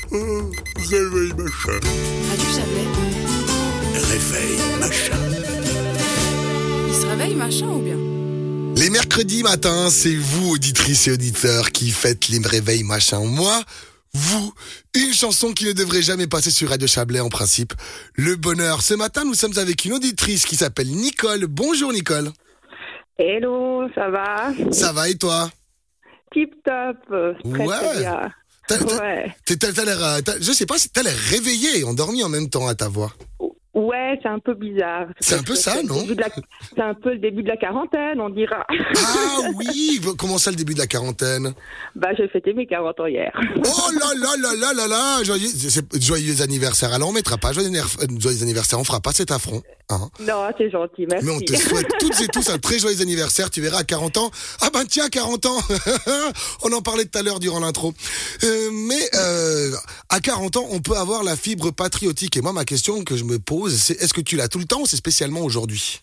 Réveil machin. Radio Chablais. Réveil machin. Il se réveille machin ou bien? Les mercredis matins, c'est vous, auditrices et auditeurs, qui faites les réveils machin. Moi, vous, une chanson qui ne devrait jamais passer sur Radio Chablais en principe. Le bonheur. Ce matin, nous sommes avec une auditrice qui s'appelle Nicole. Bonjour Nicole. Hello, ça va? Ça va et toi? Tip top, très Ouais. bien. Ouais. T'as l'air, je sais pas si t'as l'air réveillée et endormie en même temps à ta voix. Ouais, c'est un peu bizarre. C'est un peu ça, non? C'est un peu le début de la quarantaine, on dira. Ah oui, comment ça le début de la quarantaine? Bah, j'ai fêté mes 40 ans hier. Oh là là là là là là, joyeux anniversaire. Alors on mettra pas joyeux anniversaire, on fera pas cet affront. Hein. Non, c'est gentil, merci. Mais on te souhaite toutes et tous un très joyeux anniversaire. Tu verras à 40 ans. Ah ben tiens, 40 ans. On en parlait tout à l'heure durant l'intro. Mais à 40 ans, on peut avoir la fibre patriotique. Et moi, ma question que je me pose, c'est est-ce que tu l'as tout le temps ou c'est spécialement aujourd'hui?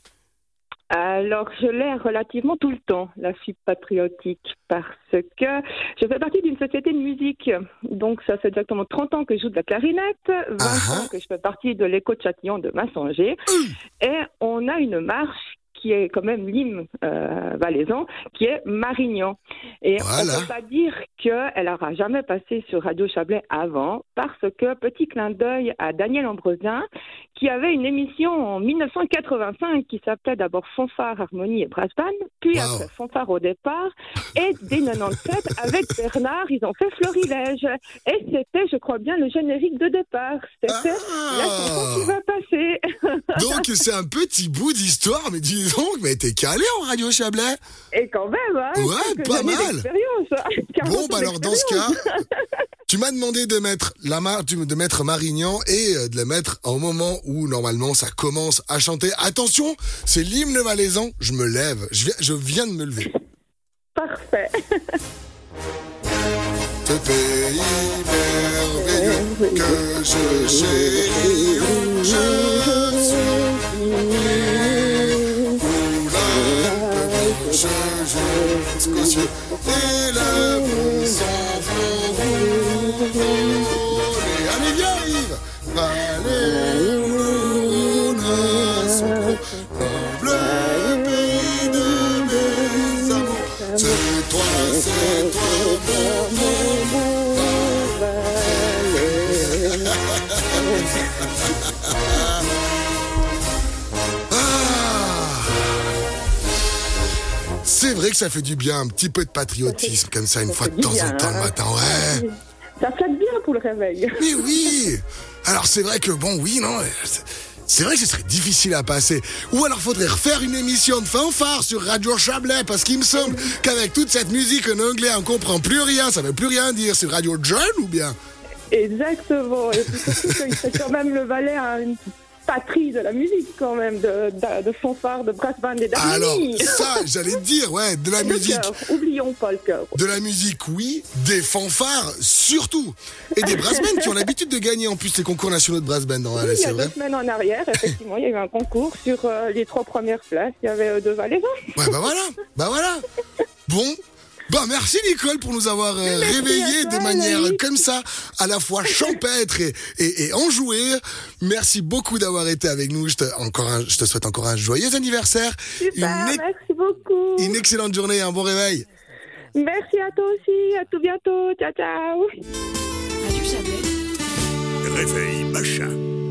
Alors, je l'ai relativement tout le temps, la fibre patriotique, parce que je fais partie d'une société de musique. Donc, ça fait exactement 30 ans que je joue de la clarinette, 20 ans que je fais partie de l'écho de Châtillon de Massanger. Et on a une marche qui est quand même l'hymne valaisan, qui est Marignan. Et Voilà. on ne peut pas dire qu'elle n'aura jamais passé sur Radio Chablais avant, parce que, petit clin d'œil à Daniel Ambrosin, qui avait une émission en 1985 qui s'appelait d'abord Fanfare, Harmonie et Brass Band, puis après Fanfare au départ, et dès 97, avec Bernard, ils ont fait Florilège. Et c'était, je crois bien, le générique de départ. C'était la chanson qui va passer. Donc c'est un petit bout d'histoire, mais dis donc, mais t'es calé en Radio Chablais. Et quand même, hein. Ouais, pas mal. Bon, bah alors dans ce cas, tu m'as demandé de mettre de mettre Marignan et de la mettre au moment où normalement ça commence à chanter. Attention, c'est l'hymne valaisan. Je me lève. Je viens de me lever. Parfait. Ce pays merveilleux que je chéris, je suis où la je jusqu'aux cieux et lève son front volé. Allez, viens Yves. Allez, nous naissons noble pays de mes amours. C'est toi, mon C'est vrai que ça fait du bien, un petit peu de patriotisme comme ça, une fois de temps en temps le matin, ouais. Ça flatte bien pour le réveil. Mais oui. Alors c'est vrai que bon, oui, non, c'est vrai que ce serait difficile à passer. Ou alors faudrait refaire une émission de fanfare sur Radio Chablais, parce qu'il me semble qu'avec toute cette musique en anglais, on comprend plus rien, ça veut plus rien dire. C'est Radio John ou bien? Exactement. Et puis surtout qu'il fait quand même le Valais à une patrie de la musique quand même, de fanfare, de brass band et d'harmonie. Alors ça, j'allais te dire, ouais, de la musique. Cœur. Oublions pas le cœur. De la musique, oui, des fanfares surtout. Et des brass bands qui ont l'habitude de gagner en plus les concours nationaux de brass band dans Valais, Oui, il y c'est a vrai. 2 semaines en arrière, effectivement, il y a eu un concours sur les 3 premières places. Il y avait 2 Valaisans. Ouais, bah voilà. Bon. Bah merci Nicole pour nous avoir réveillés de manière comme ça, à la fois champêtre et enjouée. Merci beaucoup d'avoir été avec nous. Je te souhaite encore un joyeux anniversaire. Super, merci beaucoup. Une excellente journée et un bon réveil. Merci à toi aussi. À tout bientôt. Ciao, ciao. Radio Chablais. Réveil machin.